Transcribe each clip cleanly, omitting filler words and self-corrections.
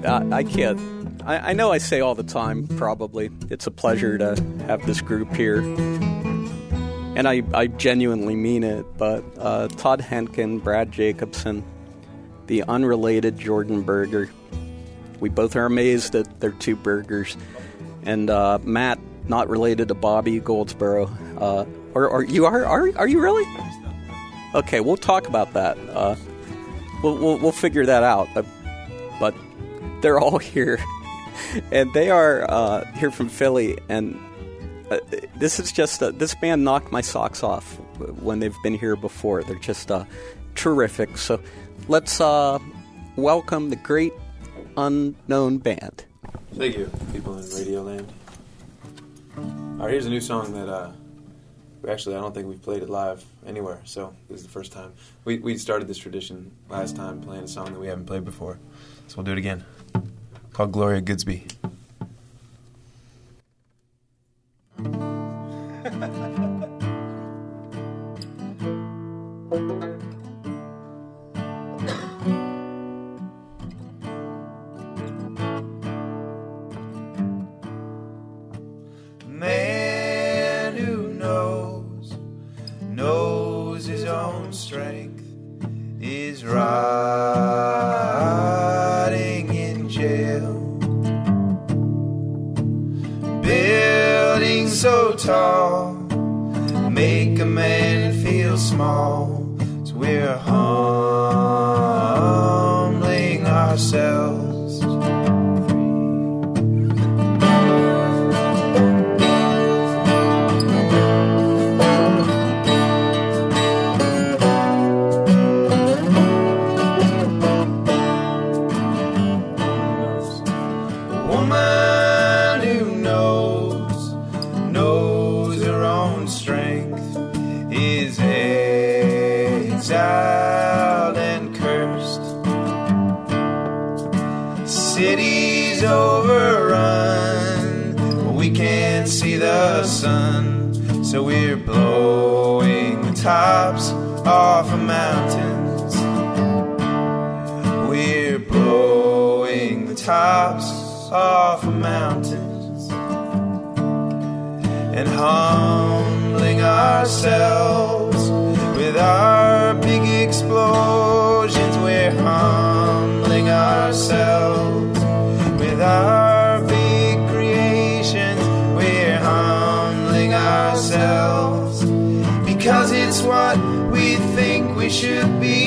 I can't. I know I say all the time, probably, it's a pleasure to have this group here. And I genuinely mean it, but Todd Henkin, Brad Jacobson, the unrelated Jordan Berger. We both are amazed that they're two Bergers. And Matt, not related to Bobby Goldsboro. Or you are you really? Okay, we'll talk about that. We'll figure that out. But they're all here, and they are here from Philly. And this is just this band knocked my socks off when they've been here before. They're just terrific. So let's welcome the Great Unknown Band. Thank you, people in Radioland. All right, here's a new song that actually I don't think we've played it live anywhere, so this is the first time. We started this tradition last time, playing a song that we haven't played before, so we'll do it again. Called Gloria Goodsby. Man who knows his own strength is rotting in jail. Buildings so tall make a man feel small, so we're humbling ourselves. Cities overrun, but we can't see the sun, so we're blowing the tops off of mountains. We're blowing the tops off of mountains and humbling ourselves with our big explosions. We're humbling ourselves with our big creations. We're humbling ourselves because it's what we think we should be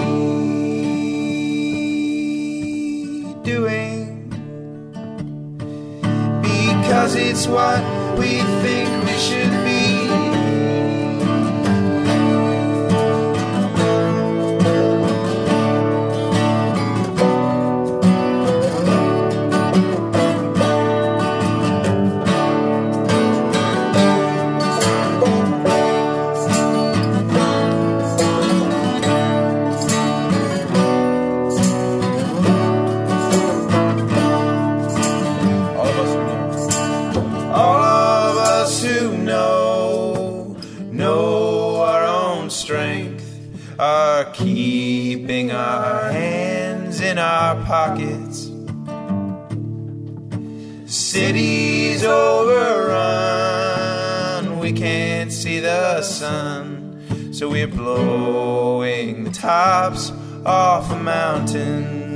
doing. Because it's what we think we should be. Keeping our hands in our pockets. Cities overrun, we can't see the sun, so we're blowing the tops off the mountains.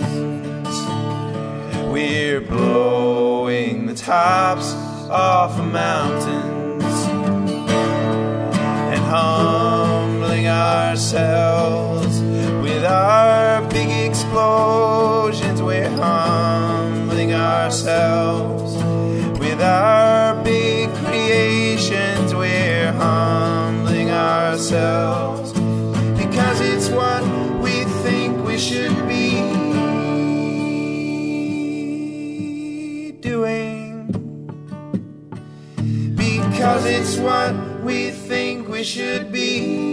We're blowing the tops off the mountains and humbling ourselves with our big explosions. We're humbling ourselves with our big creations. We're humbling ourselves because it's what we think we should be doing. Because it's what we think we should be.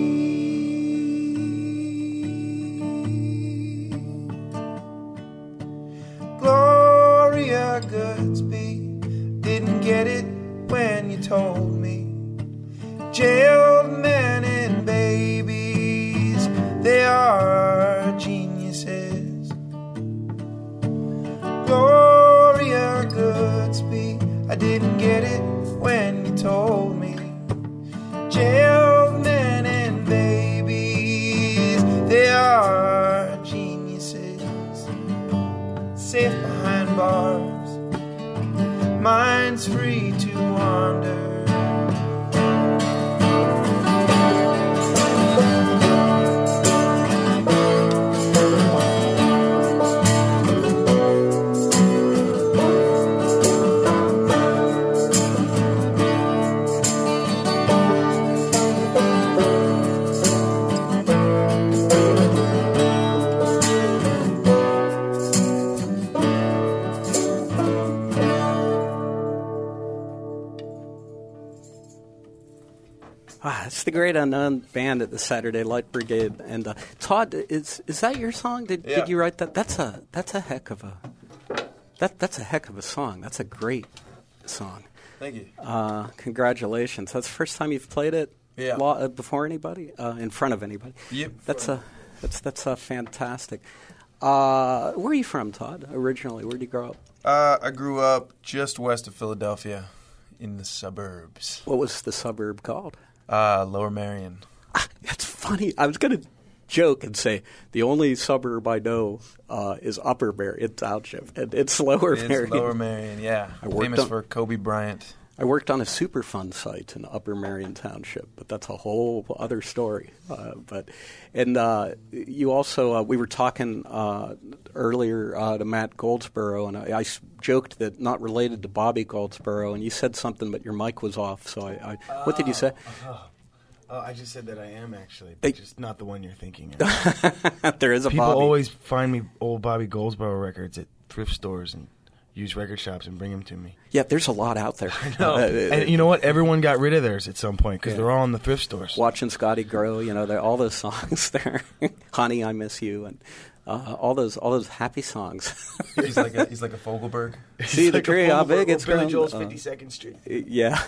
Gloria Goodsby didn't get it when you told me. Jailed men and babies, they are geniuses. Gloria Goodspeed, I didn't get it when you told me. Jailed men and babies, they are geniuses, safe behind bars, minds free to wander. It's the Great Unknown Band at the Saturday Light Brigade. And Todd, is that your song? Did you write that? That's a heck of a that's a heck of a song. That's a great song. Thank you. Congratulations. That's the first time you've played it. Yeah. Before anybody, in front of anybody. Yep. That's fantastic. Where are you from, Todd? Originally, where did you grow up? I grew up just west of Philadelphia, in the suburbs. What was the suburb called? Lower Merion. That's funny. I was going to joke and say the only suburb I know is Upper Merion Township, and it's Lower Merion. It's Lower Merion, yeah. Famous for Kobe Bryant. I worked on a Superfund site in Upper Merion Township, but that's a whole other story. You also we were talking earlier to Matt Goldsboro, and I joked that not related to Bobby Goldsboro, and you said something, but your mic was off. So what did you say? I just said that I am actually, but just not the one you're thinking of. There is a People Bobby. always find me old Bobby Goldsboro records at thrift stores and used record shops and bring them to me. Yeah, there's a lot out there. No. And you know what? Everyone got rid of theirs at some point because they're all in the thrift stores. Watching Scotty grow, all those songs there. Honey, I Miss You, and all those happy songs. He's like a Fogelberg. See the tree, how big it's Billy grown. Joel's 52nd Street. Yeah.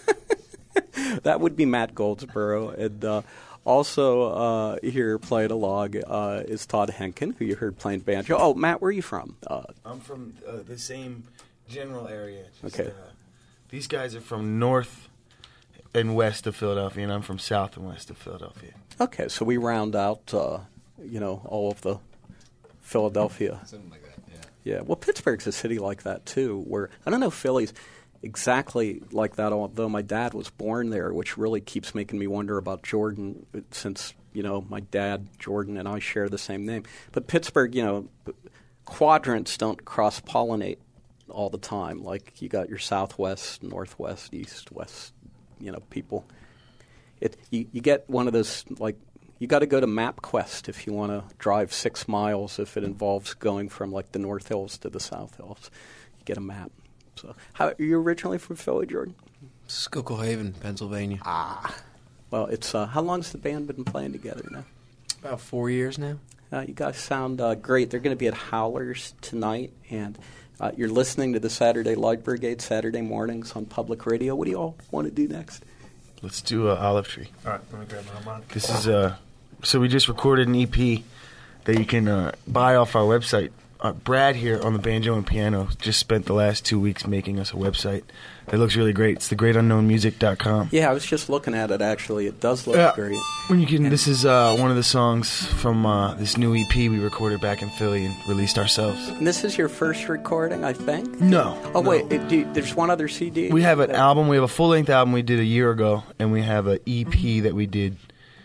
That would be Matt Goldsboro. And also here playing along is Todd Henkin, who you heard playing banjo. Oh, Matt, where are you from? I'm from the same general area. Okay. These guys are from north and west of Philadelphia, and I'm from south and west of Philadelphia. Okay, so we round out, all of the Philadelphia. Something like that, Yeah, well, Pittsburgh's a city like that, too, where I don't know if Philly's exactly like that, although my dad was born there, which really keeps making me wonder about Jordan, since, my dad, Jordan, and I share the same name. But Pittsburgh, quadrants don't cross-pollinate all the time. Like, you got your southwest, northwest, east, west, people. You get one of those, like, you got to go to MapQuest if you want to drive 6 miles, if it involves going from, like, the North Hills to the South Hills. You get a map. So, are you originally from Philly, Jordan? Schuylkill Haven, Pennsylvania. Well, it's how long's the band been playing together now? About 4 years now. You guys sound great. They're going to be at Howlers tonight, and you're listening to the Saturday Light Brigade Saturday mornings on public radio. What do you all want to do next? Let's do Olive Tree. All right, let me grab my harmonica. This is so we just recorded an EP that you can buy off our website. Brad here on the banjo and piano just spent the last 2 weeks making us a website that looks really great. It's thegreatunknownmusic.com. Yeah, I was just looking at it, actually. It does look great. When you can, this is one of the songs from this new EP we recorded back in Philly and released ourselves. And this is your first recording, I think? No. Oh, no. Wait, there's one other CD? We have an album. We have a full-length album we did a year ago, and we have an EP that we did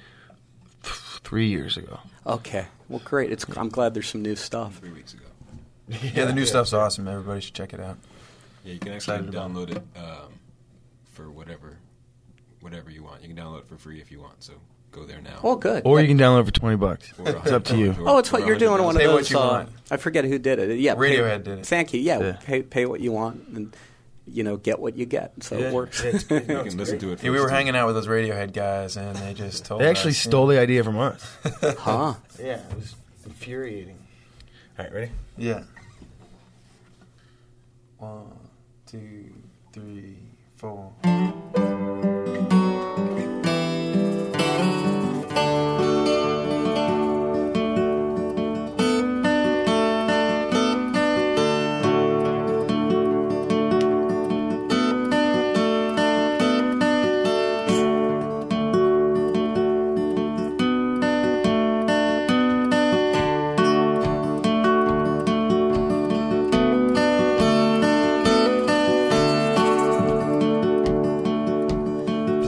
3 years ago. Okay. Well, great. I'm glad there's some new stuff. 3 weeks ago. Yeah, the new stuff's awesome. Everybody should check it out. Yeah, you can actually download it for whatever you want. You can download it for free if you want. So go there now. Oh, good. Or you can download it for $20. It's up to you. Oh, it's what you're doing. One of Pay what those. you want. I forget who did it. Yeah, Radiohead did it. Thank you. Yeah. Pay what you want, and get what you get. So it works. You can listen to it. Yeah, we were hanging out with those Radiohead guys, and they just told us. They actually stole the idea from us. Huh? Yeah, it was infuriating. All right, ready? Yeah. 1, 2, 3, 4.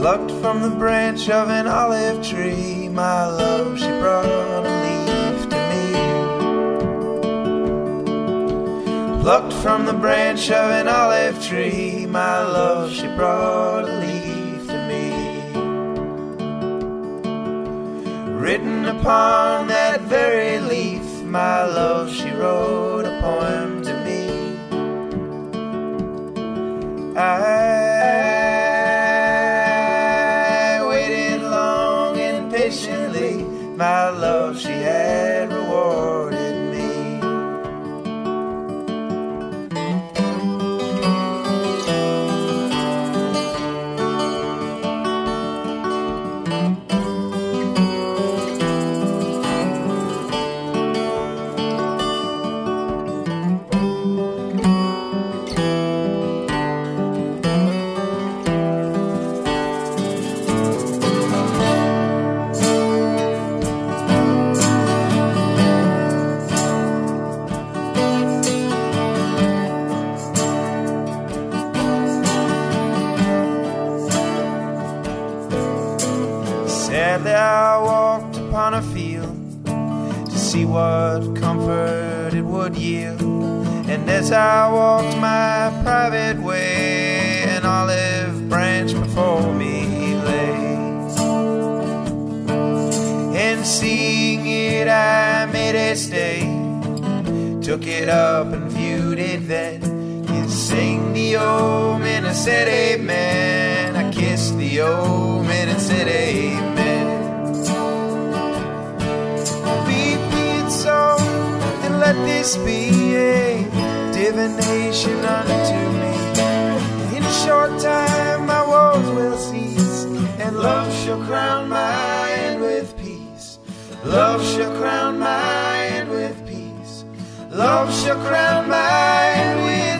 Plucked from the branch of an olive tree, my love, she brought a leaf to me. Plucked from the branch of an olive tree, my love, she brought a leaf to me. Written upon that very leaf, my love, she wrote a poem to me. I waited long and patiently, my love, she had rewarded me. Sadly I walked upon a field to see what comfort it would yield. And as I walked my private way, an olive branch before me lay. And seeing it I made a stay, took it up and viewed it then. It sang the omen, I said amen. I kissed the omen and said amen. Be it so, and let this be a divination unto me. In a short time my woes will cease, and love shall crown my end with peace. Love shall crown my end with peace. Love shall crown my end with peace.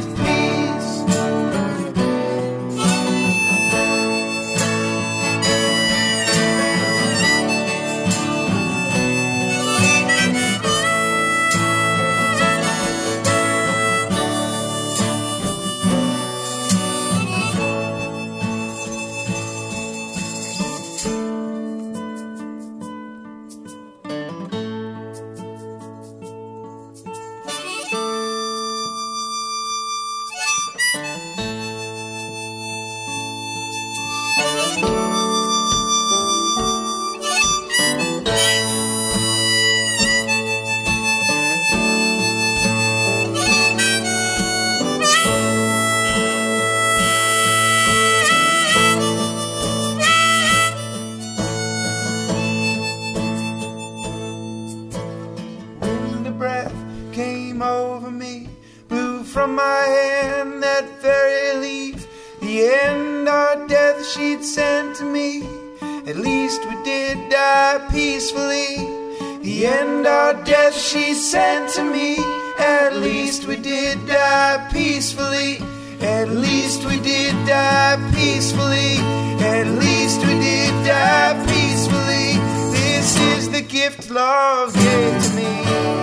Came over me, blew from my hand that very leaf. The end or death she'd sent to me, at least we did die peacefully. The end or death she sent to me, at least we did die peacefully. At least we did die peacefully. At least we did die peacefully. This is the gift love gave to me.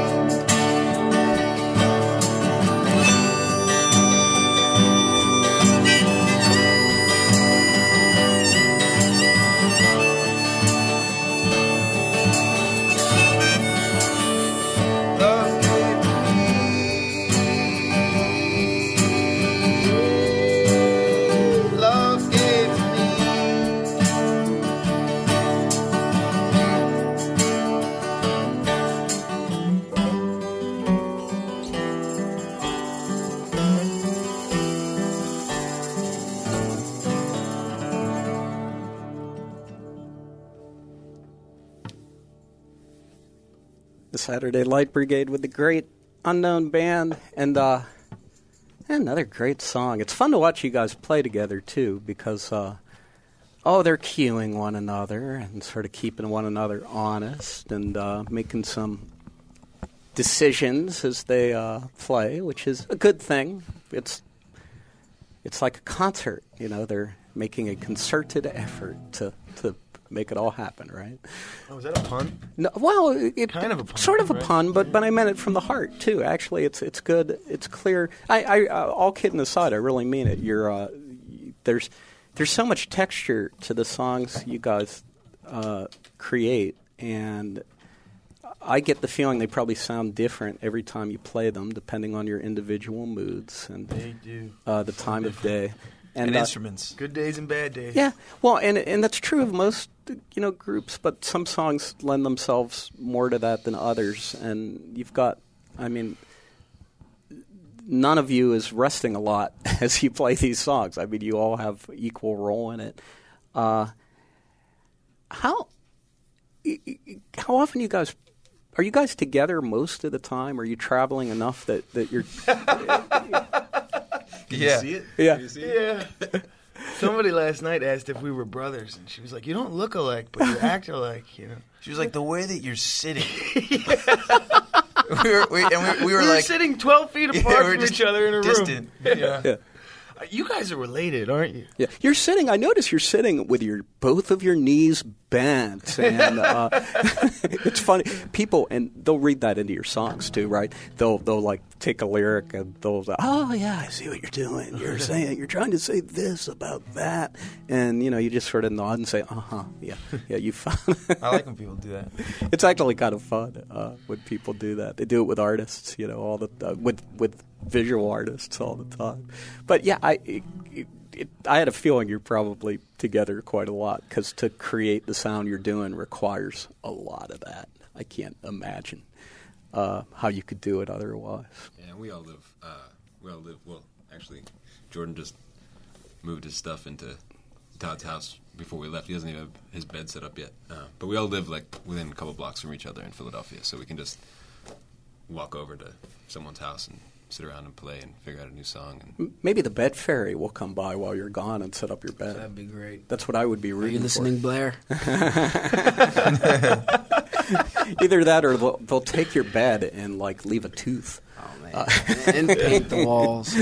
The Saturday Light Brigade with the great Unknown Band, and another great song. It's fun to watch you guys play together, too, because, they're cueing one another and sort of keeping one another honest and making some decisions as they play, which is a good thing. It's like a concert, you know. They're making a concerted effort to make it all happen, right? Oh, is that a pun? No, well, it kind of a pun, sort of a right? pun, but I meant it from the heart too. Actually, it's good. It's clear. I all kidding aside, I really mean it. There's there's so much texture to the songs you guys create, and I get the feeling they probably sound different every time you play them, depending on your individual moods and They do. The time of day. And instruments. Good days and bad days. Yeah, well, and that's true of most groups, but some songs lend themselves more to that than others. And you've got, I mean, none of you is resting a lot as you play these songs. I mean, you all have equal role in it. How often are you guys together most of the time? Are you traveling enough that you're? Yeah. You see it? Yeah. You see it? Yeah. Somebody last night asked if we were brothers, and she was like, "You don't look alike, but you act alike." She was like, the way that you're sitting. we we were were like sitting 12 feet apart we were from just each other in a distant. room. Yeah. You guys are related, aren't you? Yeah, you're sitting. I notice you're sitting with both of your knees bent, and it's funny. People, and they'll read that into your songs too, right? They'll like take a lyric and they'll say, "Oh yeah, I see what you're doing. You're you're trying to say this about that," and you just sort of nod and say, yeah, you found." I like when people do that. It's actually kind of fun when people do that. They do it with artists, all the with visual artists all the time. But yeah, I had a feeling you're probably together quite a lot, because to create the sound you're doing requires a lot of that. I can't imagine how you could do it otherwise. Yeah, we all live. Well, actually, Jordan just moved his stuff into Todd's house before we left. He doesn't even have his bed set up yet. But we all live like within a couple blocks from each other in Philadelphia, so we can just walk over to someone's house and sit around and play and figure out a new song. And Maybe the bed fairy will come by while you're gone and set up your bed. That'd be great. That's what I would be Are reading you listening, Blair? Either that, or they'll take your bed and like leave a tooth. Oh man, and paint the walls.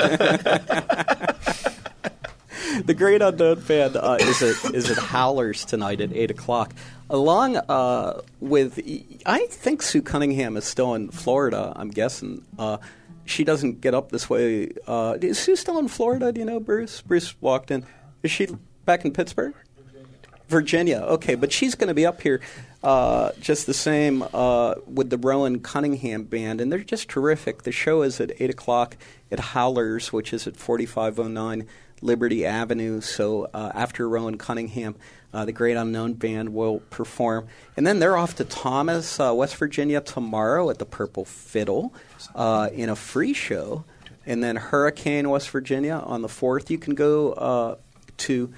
The Great Unknown Band is at Howlers tonight at 8:00. Along with, I think Sue Cunningham is still in Florida. I'm guessing she doesn't get up this way. Is Sue still in Florida? Do you know, Bruce? Bruce walked in. Is she back in Pittsburgh? Virginia. Okay, but she's going to be up here just the same with the Rowan Cunningham Band, and they're just terrific. The show is at 8:00 at Howlers, which is at 4509 Liberty Avenue. So after Rowan Cunningham, the Great Unknown Band will perform. And then they're off to Thomas, West Virginia tomorrow at the Purple Fiddle in a free show. And then Hurricane, West Virginia on the 4th. You can go to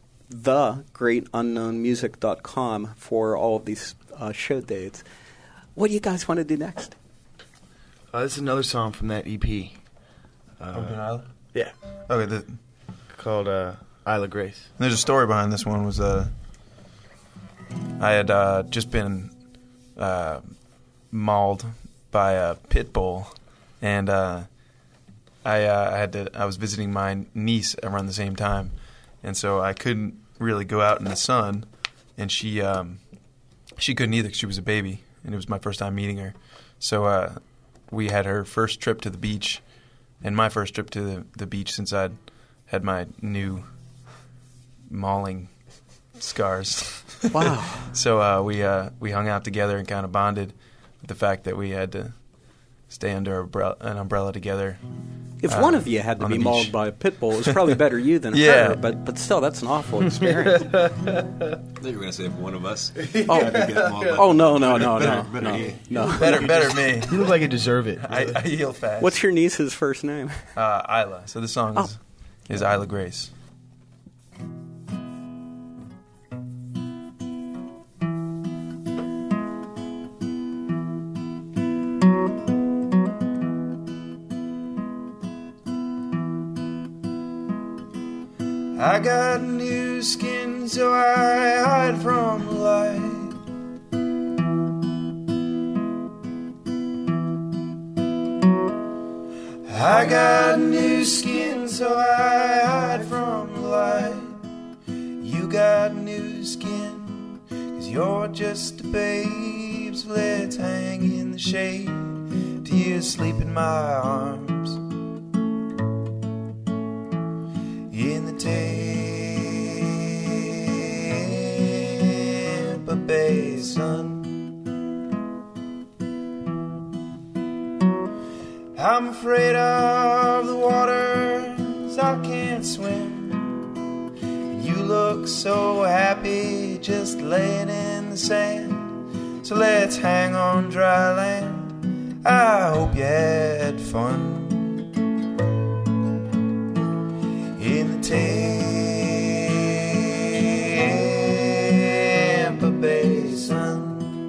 thegreatunknownmusic.com for all of these show dates. What do you guys want to do next? This is another song from that EP. Yeah. Okay, Called Isla Grace. there's a story behind this one. Was I had just been mauled by a pit bull, and I was visiting my niece around the same time, and so I couldn't really go out in the sun, and she couldn't either 'cause she was a baby, and it was my first time meeting her. So we had her first trip to the beach, and my first trip to the beach since I'd had my new mauling scars. Wow. So we hung out together and kind of bonded with the fact that we had to stay under an umbrella together. If one of you had to on be the mauled beach. by a pit bull, it was probably better you than Yeah. her. But still, that's an awful experience. I thought you were going to say if one of us had to get mauled by- Oh no. Better you. No. Better me. You look like you deserve it. I heal fast. What's your niece's first name? Isla? So the song is Isla Grace. I got new skin, so I hide from the light. I got new skin, so I hide from the light. You got new skin, 'cause you're just a babe, so let's hang in the shade till you sleep in my arms. In the tail afraid of the waters, I can't swim. You look so happy just laying in the sand. So let's hang on dry land. I hope you had fun in the Tampa Bay sun.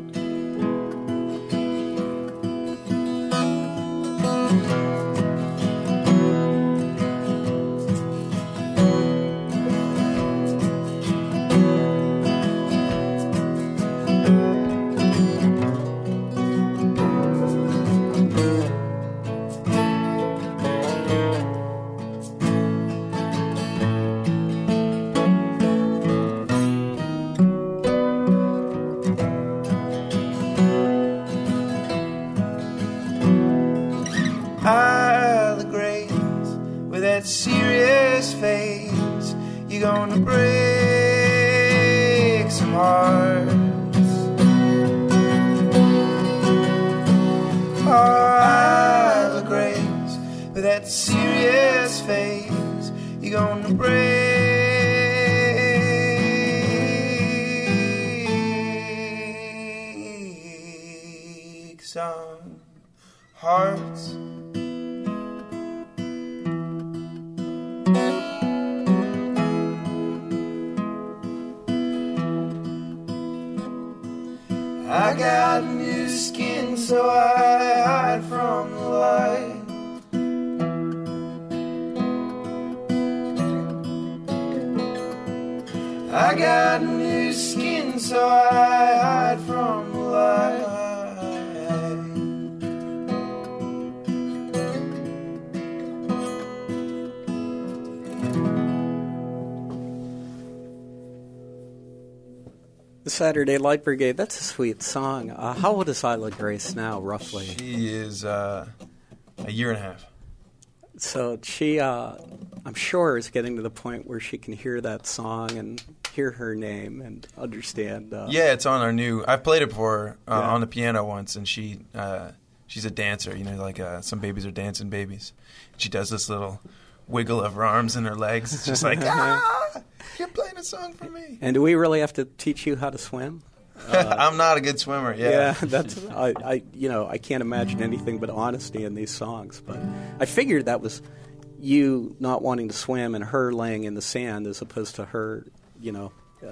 Isle of Grace, with that serious face, you're gonna break some hearts. Oh, Isle of Grace, with that serious face, you're gonna break some hearts. I got new skin, so I hide from the light. I got new skin, so I hide from the light. The Saturday Light Brigade, that's a sweet song. How old is Isla Grace now, roughly? She is a year and a half. So she, I'm sure, is getting to the point where she can hear that song and hear her name and understand. Yeah, it's on our new. I've played it before Yeah. on the piano once, and she's a dancer. You know, like some babies are dancing babies. She does this little wiggle of her arms and her legs. It's just like, you're playing a song for me. And do we really have to teach you how to swim? I'm not a good swimmer. Yeah, that's I can't imagine anything but honesty in these songs. But I figured that was you not wanting to swim and her laying in the sand as opposed to her, Yeah.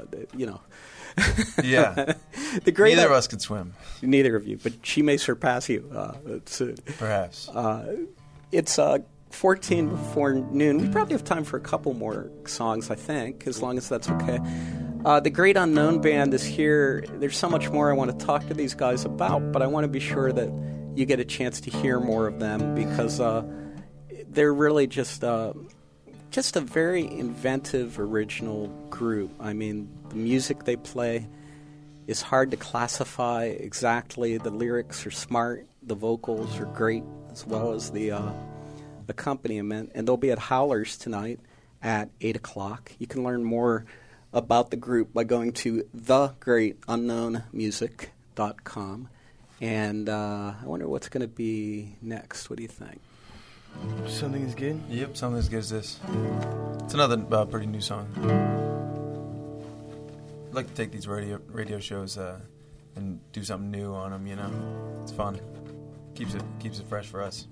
The great Neither of us could swim. Neither of you, but she may surpass you soon. Perhaps. It's 14 before noon. We probably have time for a couple more songs, I think, as long as that's okay. The Great Unknown Band is here. There's so much more I want to talk to these guys about, but I want to be sure that you get a chance to hear more of them because they're really just a very inventive, original group. I mean, the music they play is hard to classify exactly. The lyrics are smart. The vocals are great, as well as the accompaniment. And they'll be at Howlers tonight at 8 o'clock. You can learn more about the group by going to thegreatunknownmusic.com. And I wonder what's going to be next. What do you think? Something is good? Yep, something as good as this. It's another pretty new song. I'd like to take these radio shows and do something new on them, you know? It's fun. Keeps it fresh for us.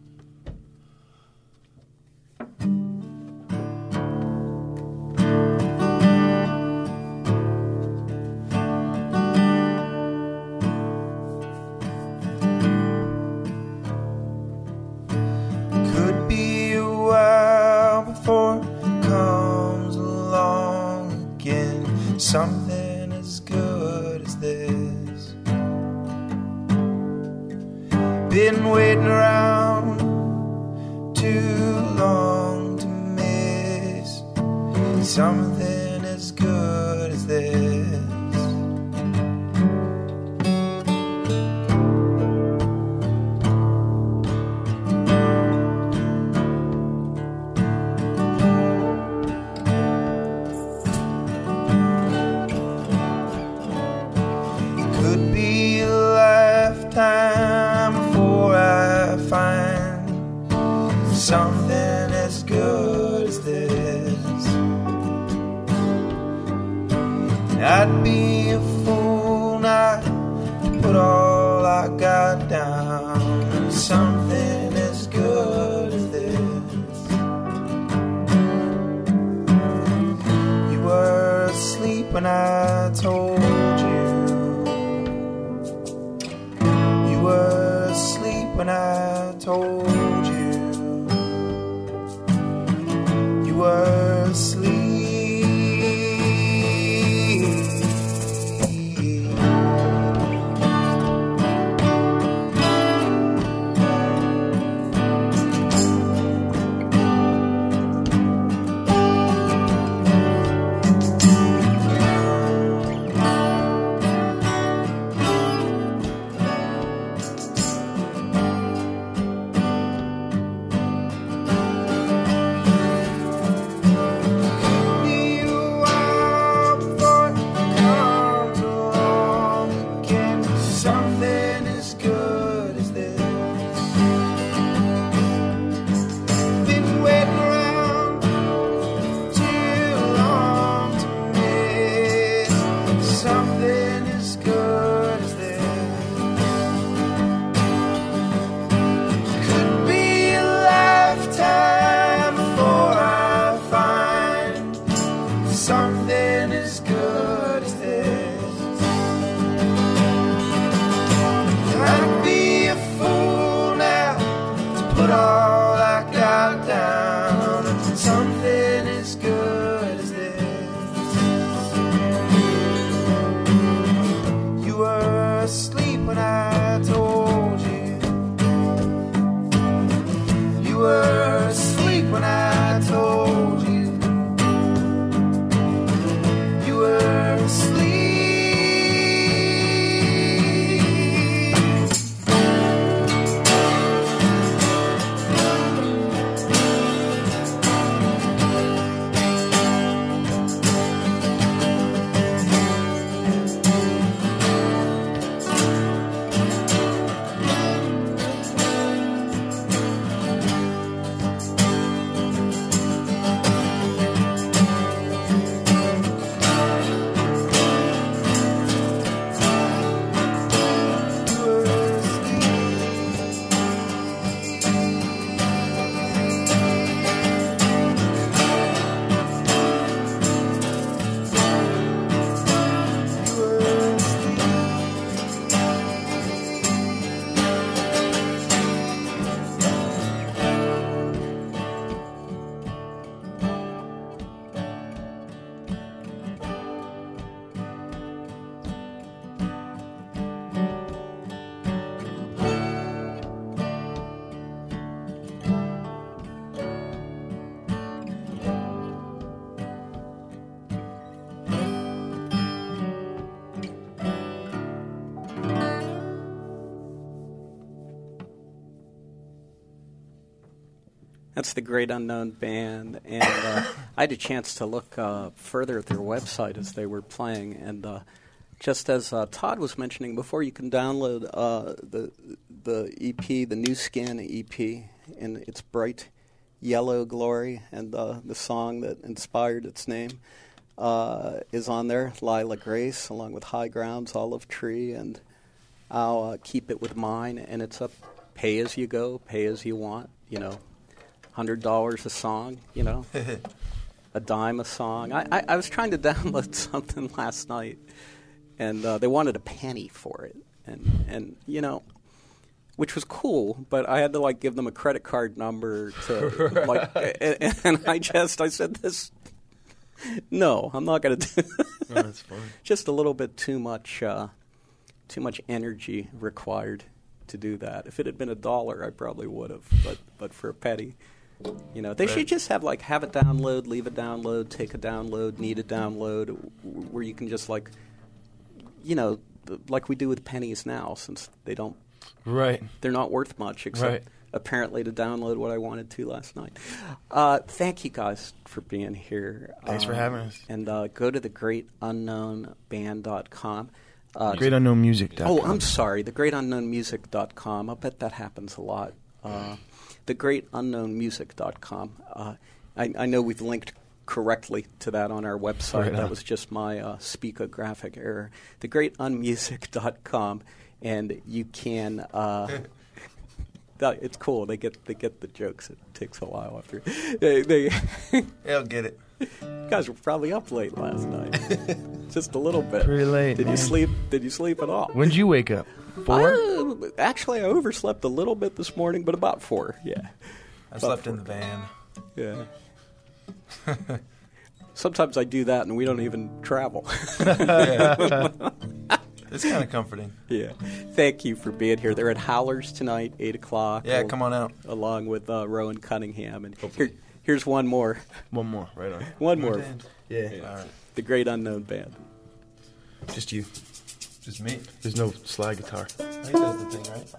Could be a while before it comes along again. Something as good as this. Been waiting around too long to miss something as good as this. Could be a lifetime before I find something as good as this. I'd be a fool not to put all I got down. Something as good as this. You were asleep when I told you. You were asleep when I told you. You were asleep. That's the Great Unknown Band, and I had a chance to look further at their website as they were playing, and just as Todd was mentioning before, you can download the EP, the New Skin EP, in its bright yellow glory, and the song that inspired its name is on there, Lila Grace, along with High Grounds, Olive Tree, and I'll Keep It With Mine, and it's a pay-as-you-go, pay-as-you-want, you know, $100 a song, you know, a dime a song. I was trying to download something last night, and they wanted a penny for it, and you know, which was cool, but I had to like give them a credit card number to like, and I said this. No, I'm not going to do. No, that's fine. Just a little bit too much energy required to do that. If it had been $1, I probably would have, but for a penny. You know, they should just have a download, leave a download, take a download, need a download, where you can just like, you know, like we do with pennies now, since they don't, they're not worth much except apparently to download what I wanted to last night. Thank you guys for being here. Thanks for having us. And go to thegreatunknownband.com. GreatUnknownMusic.com. Oh, I'm sorry, thegreatunknownmusic.com. I bet that happens a lot. thegreatunknownmusic.com. I know we've linked correctly to that on our website. Right on. That was just my speakographic error. Thegreatunmusic.com, and you can. It's cool. They get the jokes. It takes a while after. They'll get it. You guys were probably up late last night. Just a little bit. Pretty late. Did you man. sleep? Did you sleep at all? When did you wake up? 4? Actually, I overslept a little bit this morning, but about 4. Yeah. I slept in the van. Yeah. Sometimes I do that, and we don't even travel. It's kind of comforting. Yeah. Thank you for being here. They're at Howlers tonight, 8 o'clock. Yeah, come on out. Along with Rowan Cunningham. And here's one more. One more, right on. One more. Yeah. All right. The Great Unknown Band. Just you. Just me. There's no slide guitar. He does the thing, right?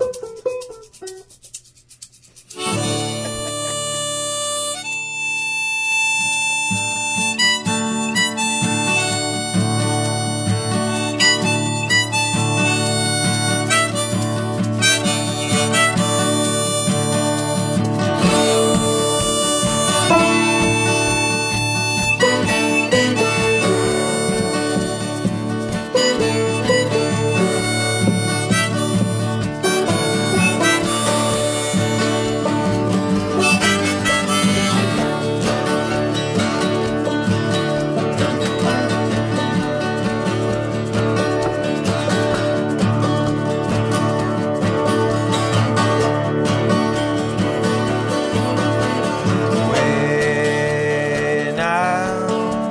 When I'm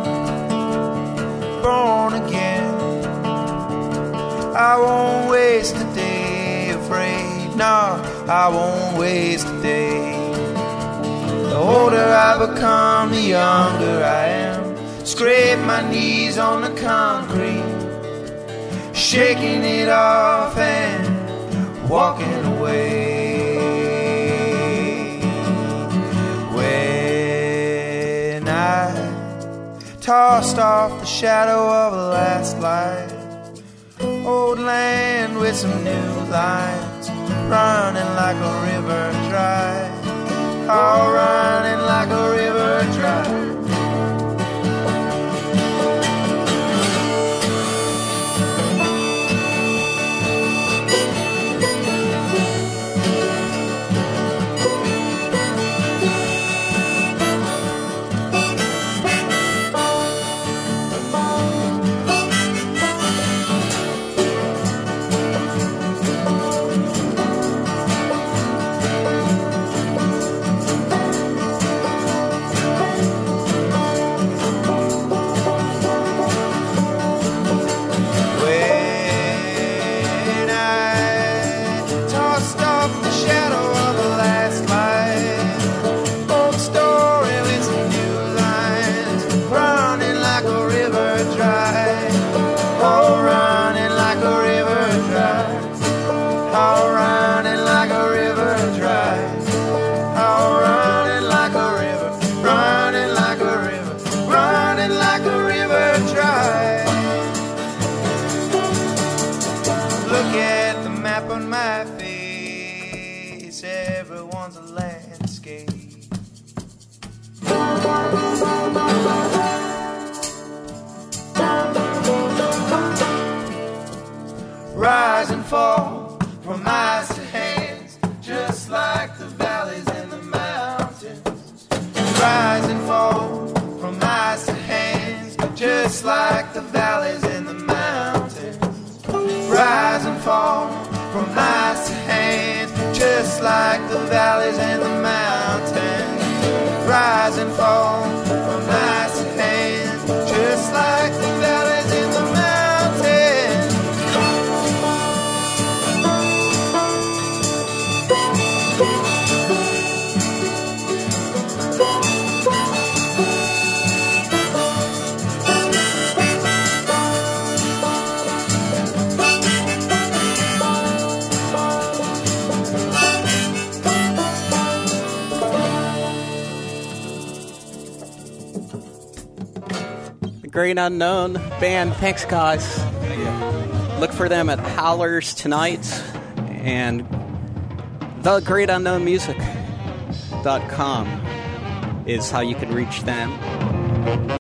born again, I won't waste a day afraid. No, I won't waste a day. The older I become, the younger I am. Scrape my knees on the concrete, shaking it off and walking away. When I tossed off the shadow of a last life, old land with some new lines, running like a river dry. Oh, running like a river dry. When I tossed off the shadow of the last life, old story with some new lines, running like a river dry. Oh, running like a river dry. Oh, running like a river dry. Oh, running like a river, running like a river, running like a river dry. Look at the map on my face, everyone's a landscape. Rise and fall from eyes to hands, just like the valleys and the mountains. Rise and fall from eyes to hands, just like the valleys and the mountains. Rise and fall from eyes to hands, just like the valleys and the mountains. Rise and fall from eyes to hands, just like the valleys and the mountains. The Great Unknown Band. Thanks, guys. Look for them at Howlers tonight, and The Great Unknown Music. is how you can reach them.